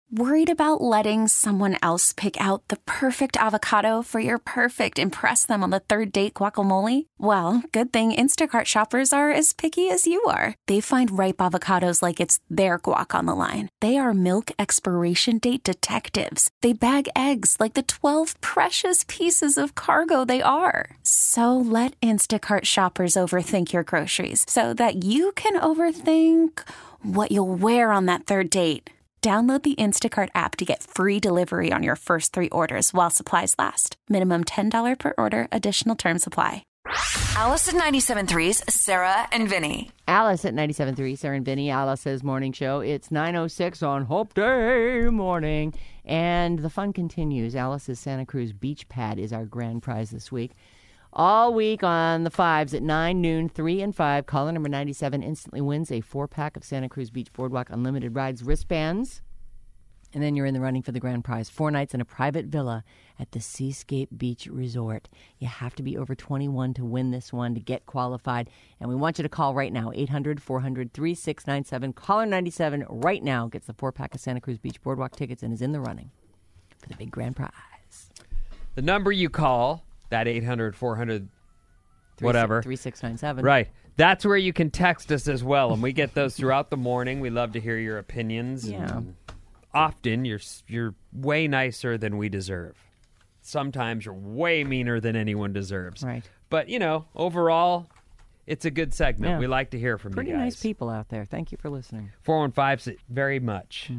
Worried about letting someone else pick out the perfect avocado for your perfect impress them on the third date guacamole? Well, good thing Instacart shoppers are as picky as you are. They find ripe avocados like it's their guac on the line. They are milk expiration date detectives. They bag eggs like the 12 precious pieces of cargo they are. So let Instacart shoppers overthink your groceries so that you can overthink what you'll wear on that third date. Download the Instacart app to get free delivery on your first 3 orders while supplies last. Minimum $10 per order. Additional terms apply. Alice at 97.3's Sarah and Vinny. Alice at 97.3, Sarah and Vinny, Alice's morning show. It's 9:06 on Hope Day morning. And the fun continues. Alice's Santa Cruz beach pad is our grand prize this week. All week on the 5s at 9, noon, 3, and 5. Caller number 97 instantly wins a 4-pack of Santa Cruz Beach Boardwalk Unlimited Rides wristbands. And then you're in the running for the grand prize. 4 nights in a private villa at the Seascape Beach Resort. You have to be over 21 to win this one, to get qualified. And we want you to call right now, 800-400-3697. Caller 97 right now gets the 4-pack of Santa Cruz Beach Boardwalk tickets and is in the running for the big grand prize. The number you call, that 800-400, whatever. 3697. Right. That's where you can text us as well. And we get those throughout the morning. We love to hear your opinions. Yeah. And often, you're way nicer than we deserve. Sometimes you're way meaner than anyone deserves. Right. But, overall, it's a good segment. Yeah. We like to hear from you guys. Pretty nice people out there. Thank you for listening. 415 says, very much.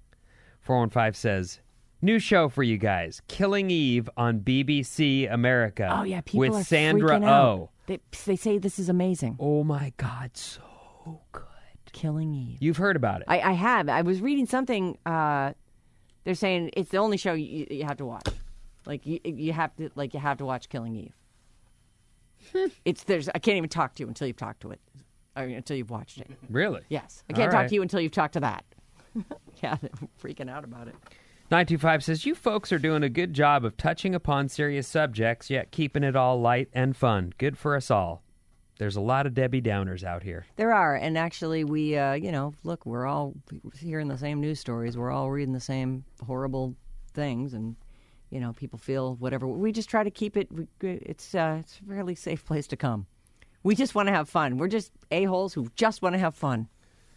415 says, new show for you guys, Killing Eve on BBC America. Oh, yeah, people with are Sandra freaking out. Oh. They say this is amazing. Oh, my God, so good. Killing Eve. You've heard about it. I have. I was reading something. They're saying it's the only show you have to watch. Like you have to watch Killing Eve. I can't even talk to you until you've talked to it. I mean, until you've watched it. Really? Yes. I can't All talk right. to you until you've talked to that. Yeah, they're freaking out about it. 925 says, you folks are doing a good job of touching upon serious subjects, yet keeping it all light and fun. Good for us all. There's a lot of Debbie Downers out here. There are, and actually we, look, we're all hearing the same news stories. We're all reading the same horrible things, and, people feel whatever. We just try to keep it, it's a fairly safe place to come. We just want to have fun. We're just a-holes who just want to have fun.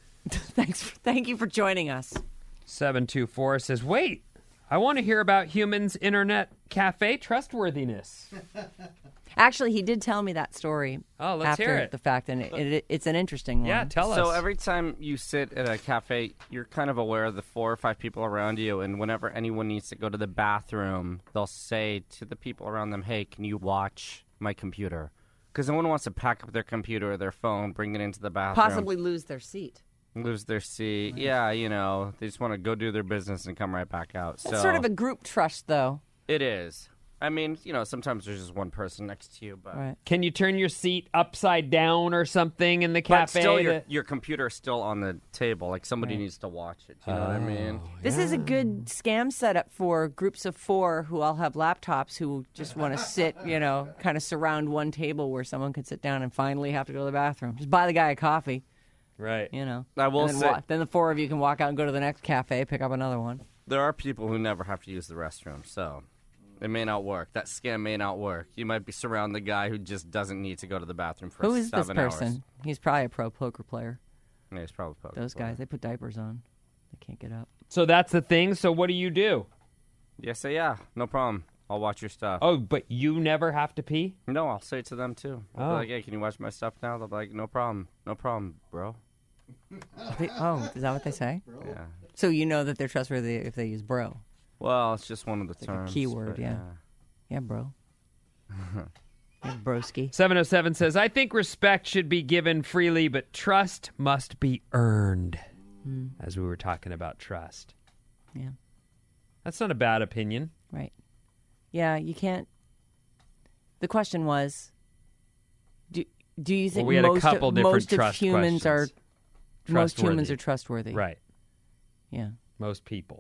Thank you for joining us. 724 says, wait, I want to hear about humans' internet cafe trustworthiness. Actually, he did tell me that story let's hear after it. the fact, and it's an interesting one. Yeah, tell us. So every time you sit at a cafe, you're kind of aware of the 4 or 5 people around you, and whenever anyone needs to go to the bathroom, they'll say to the people around them, hey, can you watch my computer? Because no one wants to pack up their computer or their phone, bring it into the bathroom. Possibly lose their seat. Lose their seat. Nice. Yeah, they just want to go do their business and come right back out. It's sort of a group trust, though. It is. I mean, sometimes there's just one person next to you, but right. Can you turn your seat upside down or something in the cafe? But still, your computer's still on the table. Like, somebody right. needs to watch it. You know what I mean? This is a good scam setup for groups of 4 who all have laptops who just want to sit, kind of surround one table where someone could sit down and finally have to go to the bathroom. Just buy the guy a coffee. Right. I will say. Then the 4 of you can walk out and go to the next cafe, pick up another one. There are people who never have to use the restroom, so it may not work. That scam may not work. You might be surrounding the guy who just doesn't need to go to the bathroom for 7 hours. Who is this person? He's probably a pro poker player. Yeah, he's probably a poker Those player. guys, they put diapers on. They can't get up. So that's the thing. So what do you do? Yeah, no problem. I'll watch your stuff. Oh, but you never have to pee? No, I'll say it to them, too. I'll be like, hey, can you watch my stuff now? They'll be like, no problem, bro. Is that what they say? Yeah. So you know that they're trustworthy if they use bro. Well, it's just one of the It's terms. like a keyword, yeah. Yeah, bro. Yeah, broski. 707 says, I think respect should be given freely, but trust must be earned. As we were talking about trust. Yeah. That's not a bad opinion. Right. Yeah, you can't. The question was, do you think we had a couple different most of trust humans questions. most humans Trustworthy. are trustworthy? Right. Yeah. Most people.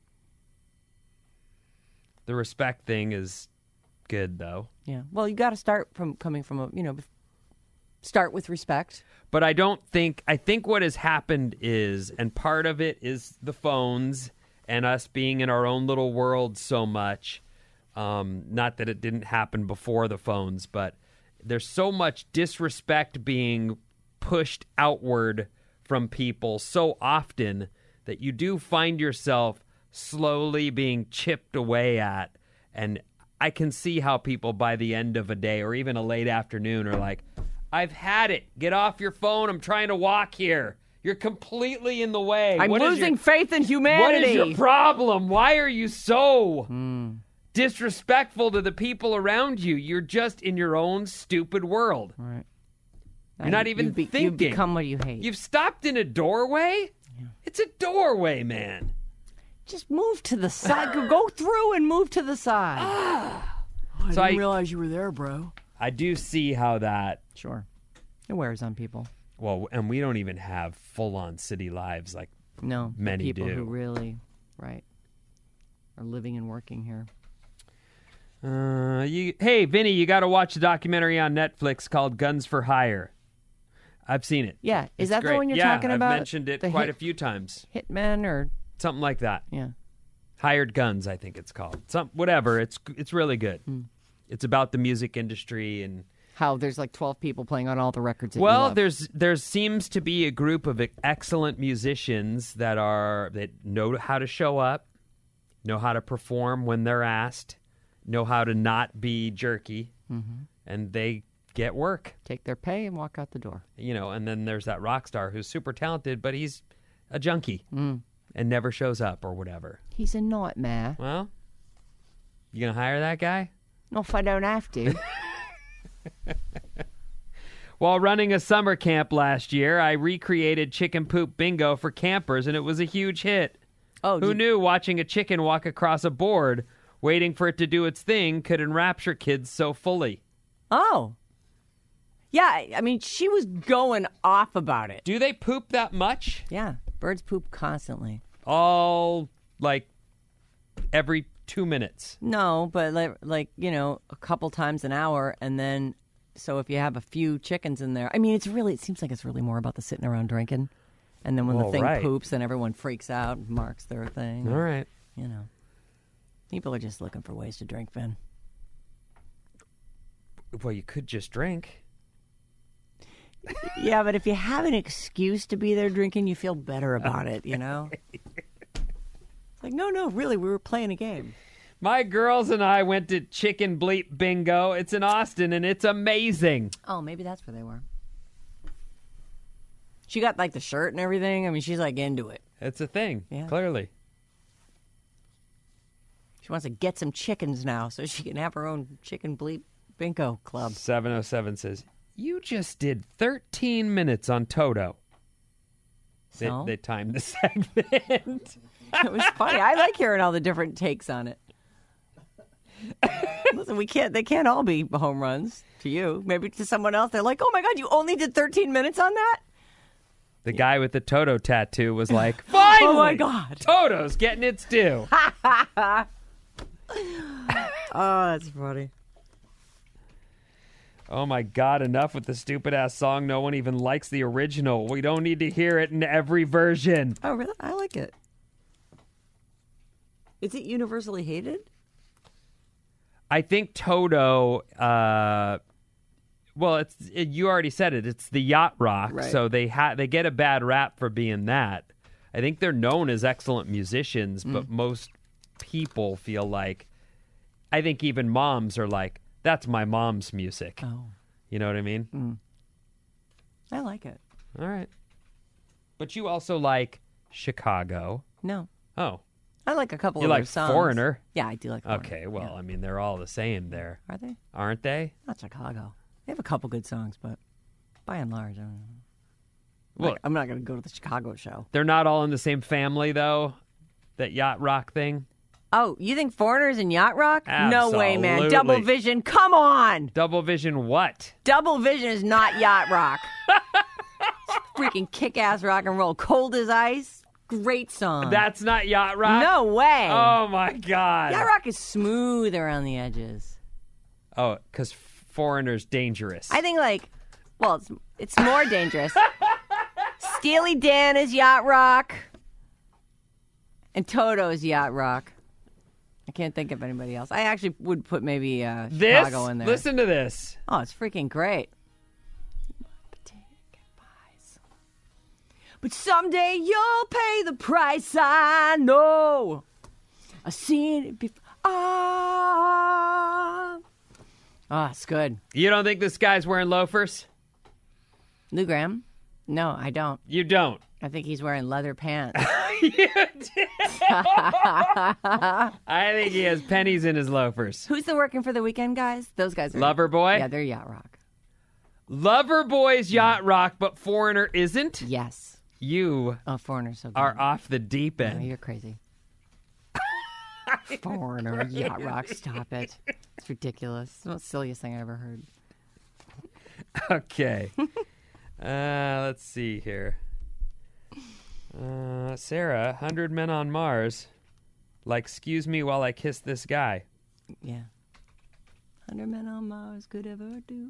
The respect thing is good, though. Yeah. Well, you got to start from coming from start with respect. But I think what has happened is, and part of it is the phones, and us being in our own little world so much. Not that it didn't happen before the phones, but there's so much disrespect being pushed outward from people so often that you do find yourself slowly being chipped away at. And I can see how people by the end of a day or even a late afternoon are like, I've had it. Get off your phone. I'm trying to walk here. You're completely in the way. I'm losing faith in humanity. What is your problem? Why are you so disrespectful to the people around you? You're just in your own stupid world. Right. You're not even thinking. You've become what you hate. You've stopped in a doorway? Yeah. It's a doorway, man. Just move to the side. Go through and move to the side. I didn't realize you were there, bro. I do see how that... Sure. It wears on people. Well, and we don't even have full-on city lives like many people do. Who really, right, are living and working here. Hey, Vinny, you got to watch a documentary on Netflix called Guns for Hire. I've seen it. Yeah. Is It's that great. the one you're talking about? Yeah, I've mentioned it quite a few times. Hitmen or... Something like that. Yeah. Hired Guns, I think it's called. Whatever. It's really good. It's about the music industry and... How there's like 12 people playing on all the records that you love. there seems to be a group of excellent musicians that know how to show up, know how to perform when they're asked, know how to not be jerky, and they get work. Take their pay and walk out the door. And then there's that rock star who's super talented, but he's a junkie and never shows up or whatever. He's a nightmare. Well, you gonna hire that guy? No, if I don't have to. While running a summer camp last year, I recreated chicken poop bingo for campers, and it was a huge hit. Oh, Who knew watching a chicken walk across a board, waiting for it to do its thing, could enrapture kids so fully? Oh. Yeah, I mean, she was going off about it. Do they poop that much? Yeah, birds poop constantly. All, every 2 minutes? No, but a couple times an hour, and then, so if you have a few chickens in there, I mean, it seems like it's really more about the sitting around drinking, and then when the thing poops, then everyone freaks out and marks their thing. All right. People are just looking for ways to drink, Vin. Well, you could just drink. Yeah, but if you have an excuse to be there drinking, you feel better about it, It's like, no, really, we were playing a game. My girls and I went to Chicken Bleep Bingo. It's in Austin, and it's amazing. Oh, maybe that's where they were. She got, the shirt and everything. I mean, she's, into it. It's a thing, clearly. She wants to get some chickens now so she can have her own Chicken Bleep Bingo club. 707 says, you just did 13 minutes on Toto. So? They timed the segment. It was funny. I like hearing all the different takes on it. Listen, they can't all be home runs to you. Maybe to someone else, they're like, oh my God, you only did 13 minutes on that? The guy with the Toto tattoo was like, finally! Oh my God. Toto's getting its due. Oh, that's funny. Oh my God, enough with the stupid ass song. No one even likes the original. We don't need to hear it in every version. Oh, really? I like it. Is it universally hated? I think Toto, you already said it. It's the yacht rock, right. So they get a bad rap for being that. I think they're known as excellent musicians, but most people feel like, I think even moms are like, that's my mom's music. Oh. You know what I mean? Mm. I like it. All right. But you also like Chicago. No. Oh. I like a couple you of like their songs. Foreigner? Yeah, I do like Foreigner. Okay, well, yeah. I mean, they're all the same there. Are they? Aren't they? Not Chicago. They have a couple good songs, but by and large, I don't know. Well, I'm not going to go to the Chicago show. They're not all in the same family, though? That yacht rock thing? Oh, you think Foreigners and yacht rock? Absolutely. No way, man. Double Vision, come on! Double Vision what? Double Vision is not yacht rock. Freaking kick-ass rock and roll. Cold as Ice, great song. That's not yacht rock? No way. Oh, my God. Yacht rock is smooth around the edges. Oh, because Foreigner's dangerous. I think, it's more dangerous. Steely Dan is yacht rock. And Toto's yacht rock. I can't think of anybody else. I actually would put maybe Chicago in there. Listen to this. Oh, it's freaking great. But someday you'll pay the price, I know. I've seen it before. It's good. You don't think this guy's wearing loafers? Lou Graham? No, I don't. You don't. I think he's wearing leather pants. I think he has pennies in his loafers. Who's the working for the weekend guys? Those guys are. Loverboy? Yeah, they're yacht rock. Loverboy's yacht rock, but Foreigner isn't? Yes. You Oh, Foreigner's so good. are off the deep No, end. you're crazy. Foreigner, yacht rock, stop it. It's ridiculous. It's the silliest thing I ever heard. Okay. Let's see here. Sarah, 100 Men on Mars. Like, excuse me while I kiss this guy. Yeah. 100 Men on Mars could ever do.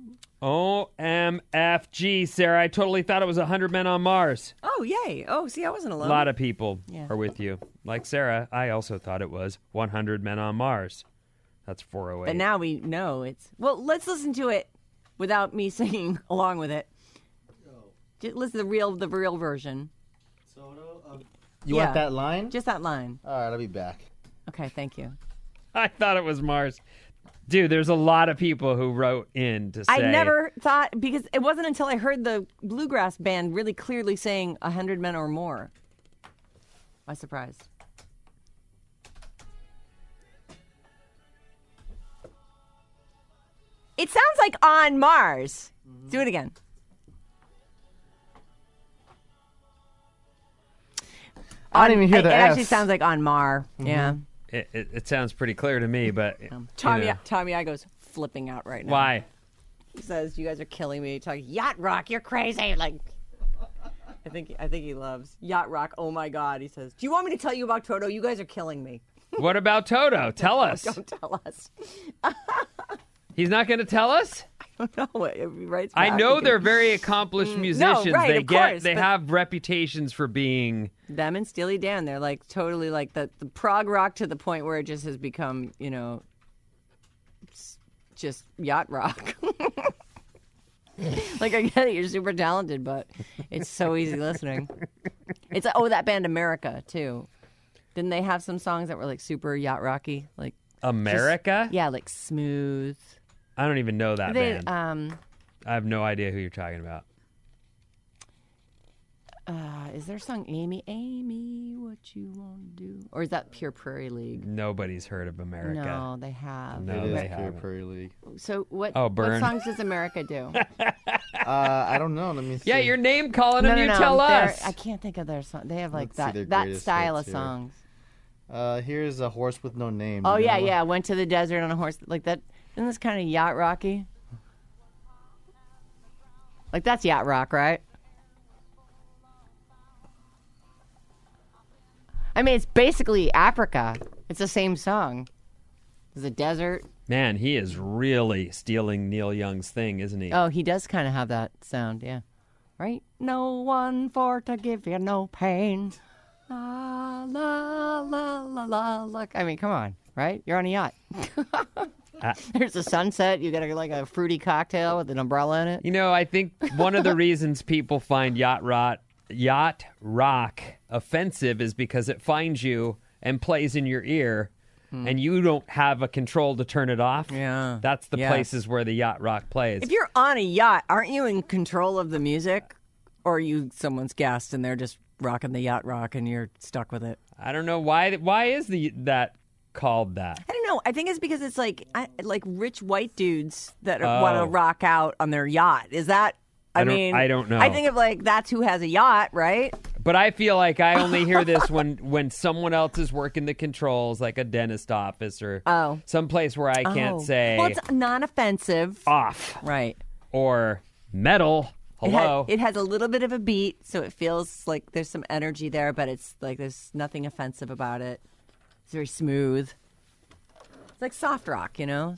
OMFG, Sarah. I totally thought it was 100 Men on Mars. Oh, yay. Oh, see, I wasn't A alone. lot of people Yeah. are with you. Like Sarah, I also thought it was 100 Men on Mars. That's 408. But now we know it's... Well, let's listen to it without me singing along with it. Just listen to the real version. You Yeah. want that line? Just that line. All right, I'll be back. Okay, thank you. I thought it was Mars. Dude, there's a lot of people who wrote in to say... I never thought, because it wasn't until I heard the bluegrass band really clearly saying 100 men or more. I was surprised. It sounds like On Mars. Do it again. I didn't even hear the It S. actually sounds like On Mar. Yeah. It sounds pretty clear to me, but... Tommy, you know. Tommy Igo's flipping out right now. Why? He says, "You guys are killing me." Talking yacht rock, you're crazy. Like, I think he loves yacht rock. Oh my God, he says. Do you want me to tell you about Toto? You guys are killing me. What about Toto? Tell us. Don't tell us. He's not going to tell us? I don't know. He writes I back. know He they're can- very accomplished musicians. right, they of course, they but- have reputations for being... them and Steely Dan. They're like totally like the prog rock to the point where it just has become, just yacht rock. Like, I get it, you're super talented, but it's so easy listening. It's that band America too. Didn't they have some songs that were like super yacht rocky, like America? yeah, like smooth? I don't even know that They band. I have no idea who you're talking about. is there a song Amy, what you want to do, or is that Pure Prairie League? Nobody's heard of America. No, they have. No, It they is Pure haven't. Prairie League. So what? Oh, what burn. songs does America do? I don't know. Let me see. Yeah, you're name calling them. No, You no, tell they're- us. I can't think of their song. They have like Let's see their that greatest style hits of here. songs. Here's A Horse with No Name. Oh You yeah, know yeah. Went to the desert on a horse like that. Isn't this kind of yacht rocky? Like that's yacht rock, right? I mean, it's basically Africa. It's the same song. There's a desert. Man, he is really stealing Neil Young's thing, isn't he? Oh, he does kind of have that sound, yeah. Right? No one for to give you no pain. La, la, la, la, la, la. I mean, come on, right? You're on a yacht. There's a sunset. You got like a fruity cocktail with an umbrella in it. You know, I think one of the reasons people find yacht rock offensive is because it finds you and plays in your ear, and you don't have a control to turn it off. Yeah. That's the Yes. places where the yacht rock plays. If you're on a yacht, aren't you in control of the music? Or are you someone's guest and they're just rocking the yacht rock and you're stuck with it? I don't know why is that called that? I don't know. I think it's because it's like rich white dudes that Oh. want to rock out on their yacht. Is that? I I don't know. I think of like that's who has a yacht, right? But I feel like I only hear this when someone else is working the controls, like a dentist office or someplace where I can't say Well, it's non-offensive, off right? or metal. Hello. It has a little bit of a beat, so it feels like there's some energy there, but it's like there's nothing offensive about it. It's very smooth. It's like soft rock, you know?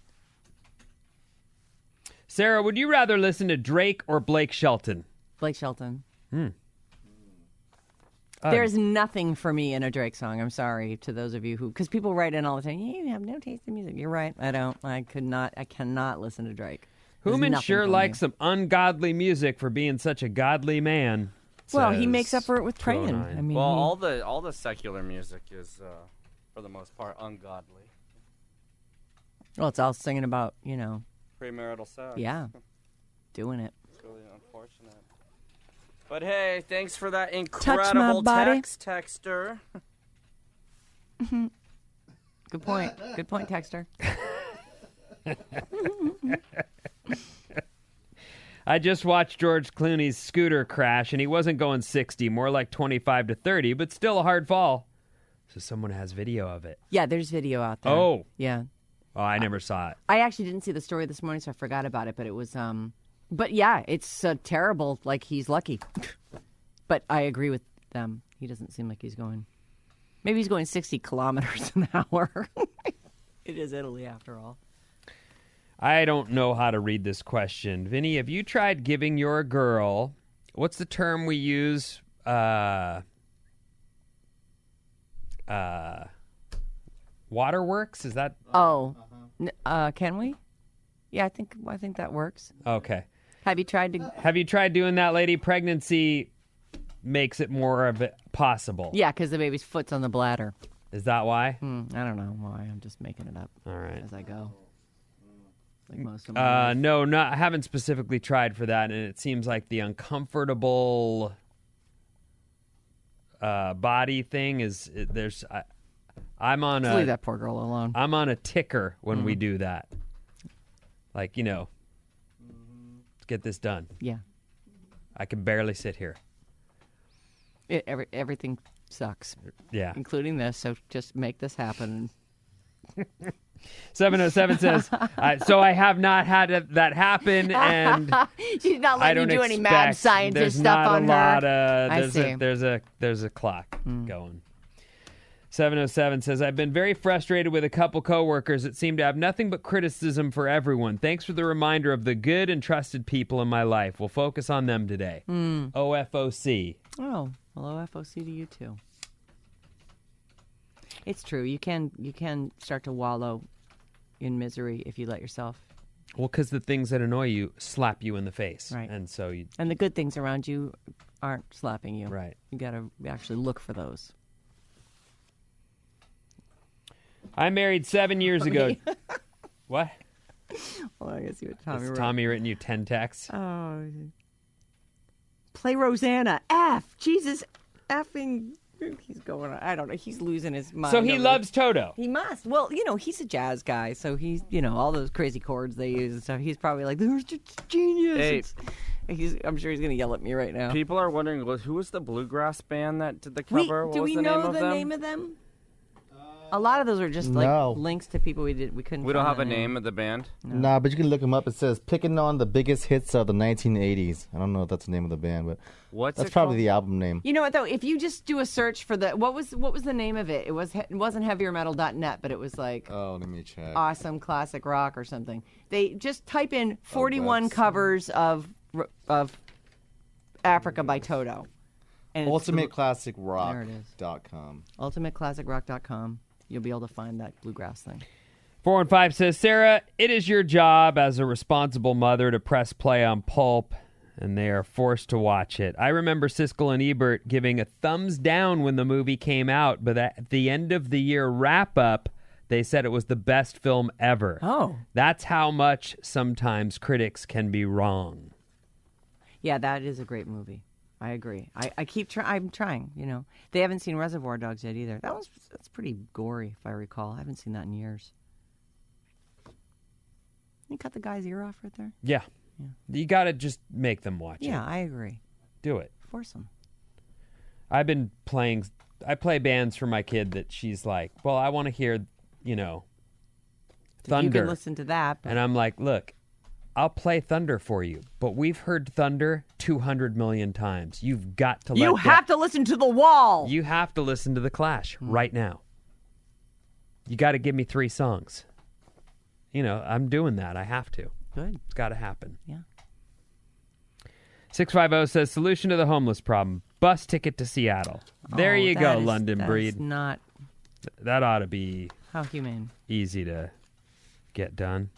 Sarah, would you rather listen to Drake or Blake Shelton? Blake Shelton. There's nothing for me in a Drake song. I'm sorry to those of you who, because people write in all the time, you have no taste in music. You're right. I don't. I cannot listen to Drake. There's Human nothing sure for likes me. some ungodly music for being such a godly man. Well, he says makes up for it with praying. 209. I mean, Well, he- all the secular music is, for the most part, ungodly. well, it's all singing about, Premarital sex. yeah, doing it. It's really unfortunate. But hey, thanks for that my incredible body. texter. Good point. Good point, Texter. I just watched George Clooney's scooter crash, and he wasn't going 60, more like 25 to 30, but still a hard fall. So someone has video of it. Yeah, there's video out there. Oh. Yeah. Oh, I never saw it. I actually didn't see the story this morning, so I forgot about it. But it was, but yeah, it's terrible. Like, he's lucky. But I agree with them. He doesn't seem like he's going. Maybe he's going 60 kilometers an hour. It is Italy, after all. I don't know how to read this question. Vinny, have you tried giving your girl, what's the term we use? Waterworks? Is that Oh, can we? Yeah, I think that works. okay? Have you tried to? Have you tried doing that, lady? Pregnancy makes it more of it possible. Yeah, because the baby's foot's on the bladder. Is that why? I don't know why. I'm just making it up All right. as I go. Like most of my life. No, I haven't specifically tried for that, and it seems like the uncomfortable body thing is there's. I'm on Just leave a that poor girl alone. I'm on a ticker when we do that. Like, let's get this done. Yeah, I can barely sit here. everything sucks, Yeah. including this. So just make this happen. 707 says, so I have not had that happen, and She's not I letting you don't do any mad expect- scientist there's stuff not on a lot her. of, I there's see. there's a clock going. 707 says, I've been very frustrated with a couple coworkers that seem to have nothing but criticism for everyone. Thanks for the reminder of the good and trusted people in my life. We'll focus on them today. OFOC. Oh, well, OFOC to you too. It's true. You can start to wallow in misery if you let yourself. Well, because the things that annoy you slap you in the face. Right. And so you, And the good things around you aren't slapping you. right. You got to actually look for those. I married 7 years ago. What? Well, I guess you would Tommy. Has Tommy written you 10 texts? Oh. Play Rosanna. F. Jesus effing. He's going on. I don't know. He's losing his mind. So he over loves Toto. He must. Well, he's a jazz guy, so he's, all those crazy chords they use and stuff. He's probably like, "There's just genius." Hey. I'm sure he's going to yell at me right now. People are wondering, who was the bluegrass band that did the cover? What do was we the know name of the them? name of them? A lot of those are just No. like links to people we couldn't. We don't find have the a name of the band. Nah, but you can look them up. It says picking on the biggest hits of the 1980s. I don't know if that's the name of the band, but What's that's it probably called? the album name. You know what though? If you just do a search for what was the name of it? It wasn't heaviermetal.net, but it was like Oh, let me check. awesome classic rock or something. They just type in 41 website. covers of Africa by Toto. And it's UltimateClassicRock.com. ultimateclassicrock.com. You'll be able to find that bluegrass thing. 415 says, Sarah, it is your job as a responsible mother to press play on Pulp, and they are forced to watch it. I remember Siskel and Ebert giving a thumbs down when the movie came out, but at the end of the year wrap-up, they said it was the best film ever. Oh. That's how much sometimes critics can be wrong. Yeah, that is a great movie. I agree. I keep trying. I'm trying. They haven't seen Reservoir Dogs yet either. That's pretty gory, if I recall. I haven't seen that in years. You cut the guy's ear off right there. Yeah. You got to just make them watch it. Yeah, I agree. Do it. Force them. I play bands for my kid that she's like, well, I want to hear, Thunder. You can listen to that. But And I'm like, look, I'll play Thunder for you, but we've heard Thunder 200 million times. You've got to you have to listen to The Wall. You have to listen to The Clash right now. You got to give me 3 songs. I'm doing that. I have to. Good. It's got to happen. Yeah. 650 says, solution to the homeless problem, bus ticket to Seattle. There you go, London Breed. Not That ought to be how humane. easy to get done.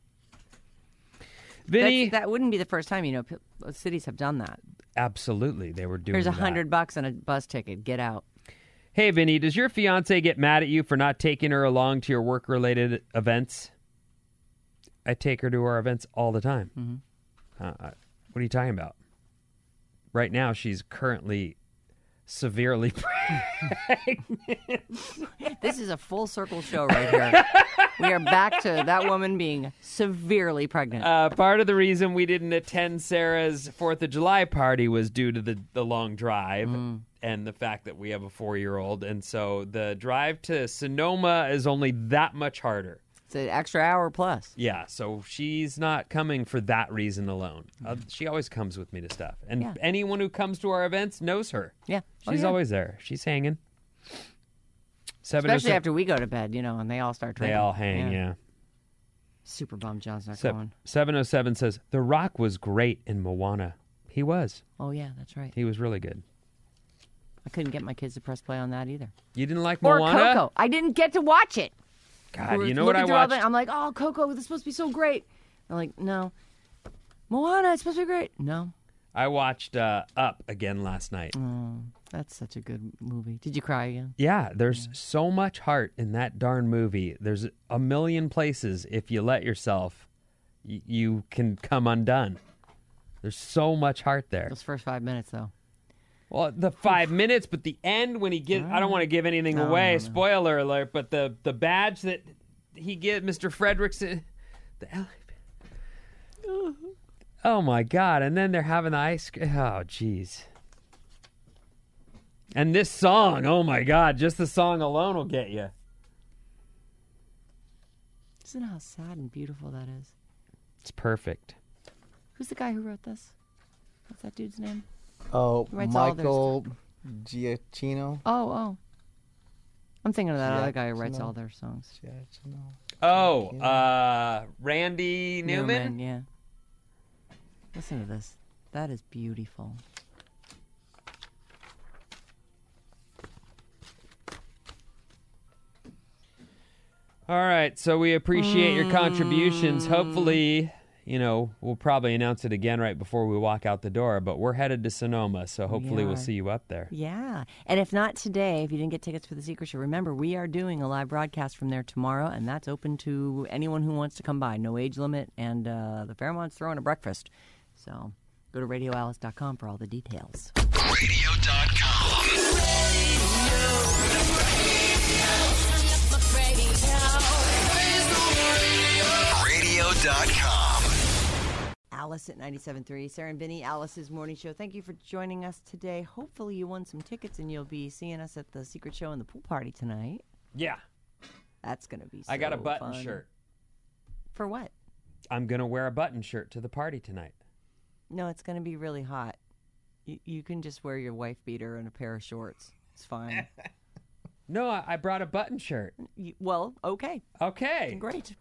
Vinny. That wouldn't be the first time, cities have done that. Absolutely, they were doing Here's that. $100 on a bus ticket. Get out. Hey, Vinny, does your fiance get mad at you for not taking her along to your work-related events? I take her to our events all the time. Mm-hmm. What are you talking about? Right now, she's currently severely pregnant. This is a full circle show right here. We are back to that woman being severely pregnant. Part of the reason we didn't attend Sarah's 4th of July party was due to the long drive and the fact that we have a 4-year-old. And so the drive to Sonoma is only that much harder. It's an extra hour plus. Yeah, so she's not coming for that reason alone. She always comes with me to stuff. And anyone who comes to our events knows her. Yeah. She's always there. She's hanging. Especially after we go to bed, and they all start drinking. They all hang, yeah. Super bummed John's not going. 707 says, The Rock was great in Moana. He was. Oh, yeah, that's right. He was really good. I couldn't get my kids to press play on that either. You didn't like Or Moana? Coco. I didn't get to watch it. God, you know what I watched? I'm like, oh, Coco, this is supposed to be so great. I'm like, no. Moana, it's supposed to be great. No. I watched Up again last night. Oh, that's such a good movie. Did you cry again? Yeah, there's so much heart in that darn movie. There's a million places, if you let yourself, you can come undone. There's so much heart there. Those first 5 minutes, though. Well, the 5 minutes, but the end when he gives, I don't want to give anything away, spoiler alert, but the badge that he gives Mr. Fredrickson, oh my God, and then they're having the ice cream, oh jeez. And this song, oh my God, just the song alone will get you. Isn't that how sad and beautiful that is? It's perfect. Who's the guy who wrote this? What's that dude's name? Oh, Writes all their Michael Giacchino. Oh. I'm thinking of that other guy who writes all their songs. Oh, Randy Newman? Yeah. Listen to this. That is beautiful. All right, so we appreciate your contributions. Hopefully, we'll probably announce it again right before we walk out the door, but we're headed to Sonoma, so hopefully we'll see you up there. Yeah. And if not today, if you didn't get tickets for the Secret Show, remember, we are doing a live broadcast from there tomorrow, and that's open to anyone who wants to come by. No age limit, and the Fairmont's throwing a breakfast. So go to radioalice.com for all the details. Radio.com. Radio.com. Alice at 97.3, Sarah and Vinny, Alice's morning show. Thank you for joining us today. Hopefully you won some tickets and you'll be seeing us at the Secret Show and the pool party tonight. Yeah. That's going to be so I got a button fun. shirt. For what? I'm going to wear a button shirt to the party tonight. No, it's going to be really hot. You can just wear your wife beater and a pair of shorts. It's fine. No, I brought a button shirt. Well, okay. Okay. Great.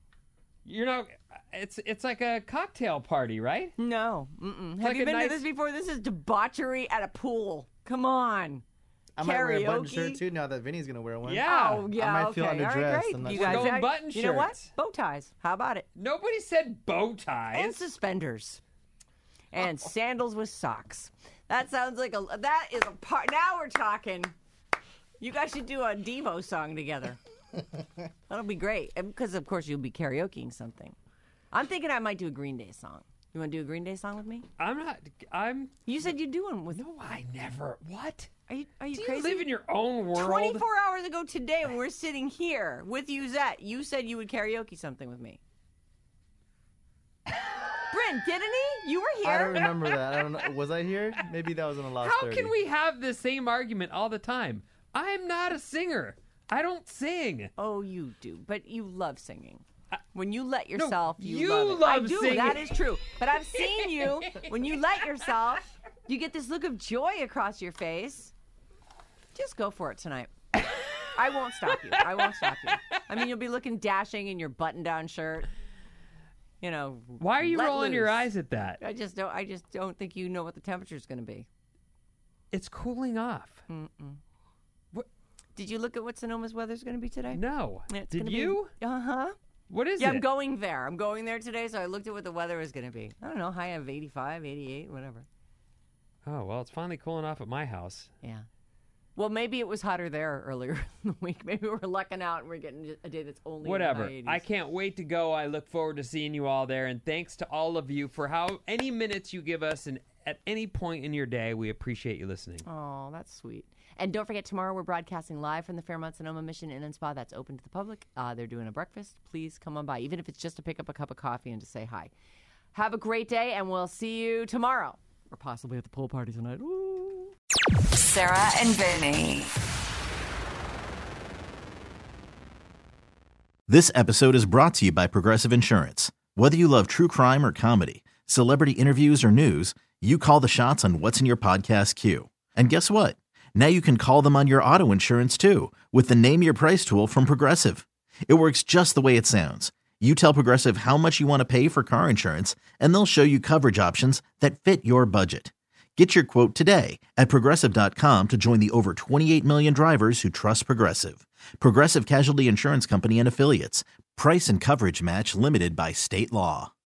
It's like a cocktail party, right? No. Mm-mm. Have like you a been nice- to this before? This is debauchery at a pool. Come on. I might wear a button Karaoke? shirt too now that Vinny's gonna wear one. Yeah. Oh, yeah, I might feel okay. All right, underdressed. great. I'm not You sure. guys, We're going button you know what? shirts. Bow ties. How about it? Nobody said bow And ties. suspenders. And sandals with socks. That sounds like that is a part. Now we're talking. You guys should do a Devo song together. That'll be great. Because, of course, you'll be karaokeing something. I'm thinking I might do a Green Day song. You want to do a Green Day song with me? I'm. You said you'd do one with me. No, I never. What? Are you Do crazy? you live in your own world? 24 hours ago today when we're sitting here with Yuzette, you said you would karaoke something with me. Bryn, didn't he? You were here. I don't remember that. I don't know. Was I here? Maybe that was in the last How 30. can we have the same argument all the time? I'm not a singer. I don't sing. Oh, you do. But you love singing. When you let yourself, you love it. love I do. singing. That is true. But I've seen you. When you let yourself, you get this look of joy across your face. Just go for it tonight. I won't stop you. I won't stop you. I mean, you'll be looking dashing in your button-down shirt. you know. Why are you let rolling your loose. eyes at that? I just don't think you know what the temperature is going to be. It's cooling off. Did you look at what Sonoma's weather's going to be today? No. It's Did gonna you? Uh-huh. What is Yeah, it? I'm going there. I'm going there today, so I looked at what the weather was going to be. I don't know, high of 85, 88, whatever. Oh, well, it's finally cooling off at my house. Yeah. Well, maybe it was hotter there earlier in the week. Maybe we're lucking out and we're getting a day that's only Whatever. in the high 80s. I can't wait to go. I look forward to seeing you all there. And thanks to all of you for any minutes you give us and at any point in your day. We appreciate you listening. Oh, that's sweet. And don't forget, tomorrow we're broadcasting live from the Fairmont Sonoma Mission Inn and Spa. That's open to the public. They're doing a breakfast. Please come on by, even if it's just to pick up a cup of coffee and to say hi. Have a great day, and we'll see you tomorrow. Or possibly at the pool party tonight. Woo! Sarah and Vinny. This episode is brought to you by Progressive Insurance. Whether you love true crime or comedy, celebrity interviews or news, you call the shots on what's in your podcast queue. And guess what? Now you can call them on your auto insurance too with the Name Your Price tool from Progressive. It works just the way it sounds. You tell Progressive how much you want to pay for car insurance, and they'll show you coverage options that fit your budget. Get your quote today at Progressive.com to join the over 28 million drivers who trust Progressive. Progressive Casualty Insurance Company and Affiliates. Price and coverage match limited by state law.